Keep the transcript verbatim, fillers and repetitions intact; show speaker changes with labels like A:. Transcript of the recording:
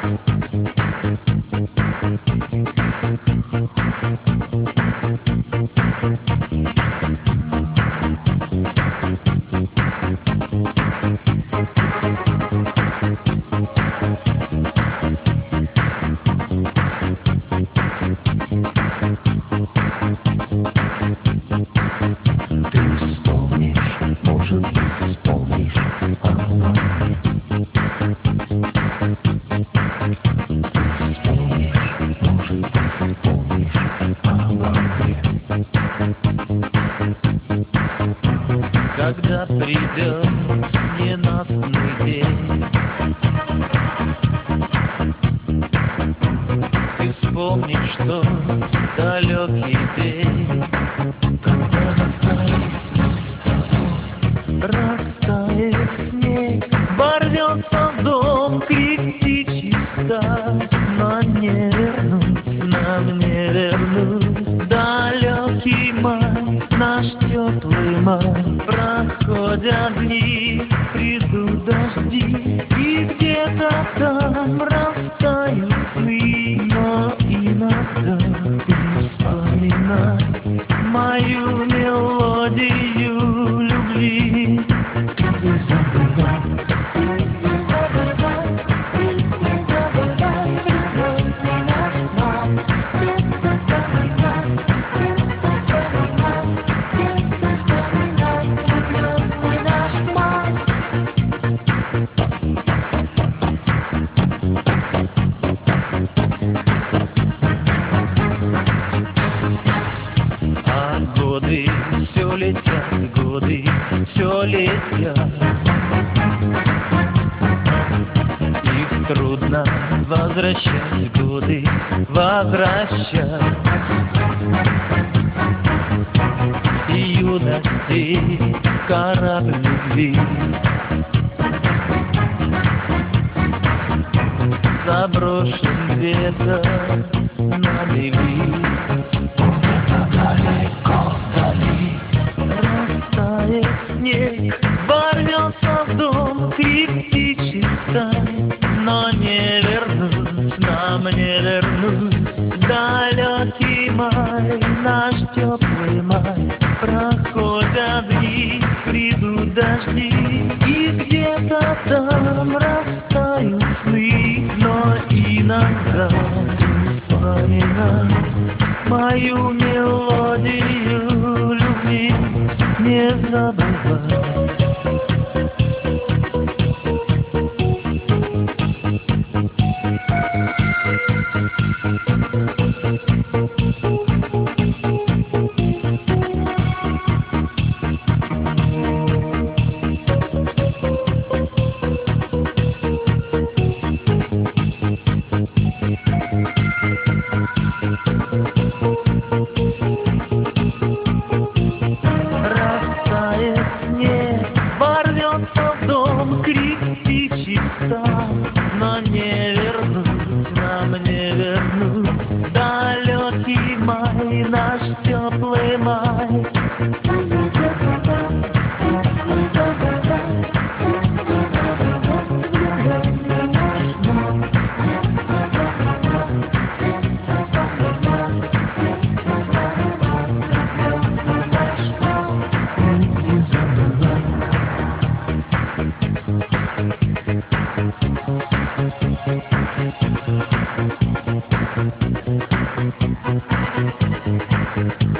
A: Когда придет ненастный день, ты вспомнишь, что далекий день, когда растает растает снег, ворвется в дом крик птичьих стай, но не вернуть, нам не вернуть далекий май, наш теплый май. Проходят дни, придут дожди, и где-то там растают сны, но иногда ты вспоминай мою мелодию любви. Ты не забывай, ты не забывай, ты не забывай, прекрасный наш май. Детка, вспоминай, детка, вспоминай, детка, вспоминай, прекрасный наш май. А годы все летят, годы все летят, их трудно возвращать, годы возвращать. И юности корабль любви заброшен где-то на мели. Далеко вдали растает снег, ворвется в дом крик птичьих стай, но не вернуть, нам не вернуть далекий май, наш теплый май. Проходят дни, придут дожди, и где-то там растают сны, но иногда ты вспоминай мою мелодию любви, не забывай. Растает снег, ворвется в дом крик птичьих стай, но не вернуть, нам не вернуть далекий май, наш теплый май. Thank you.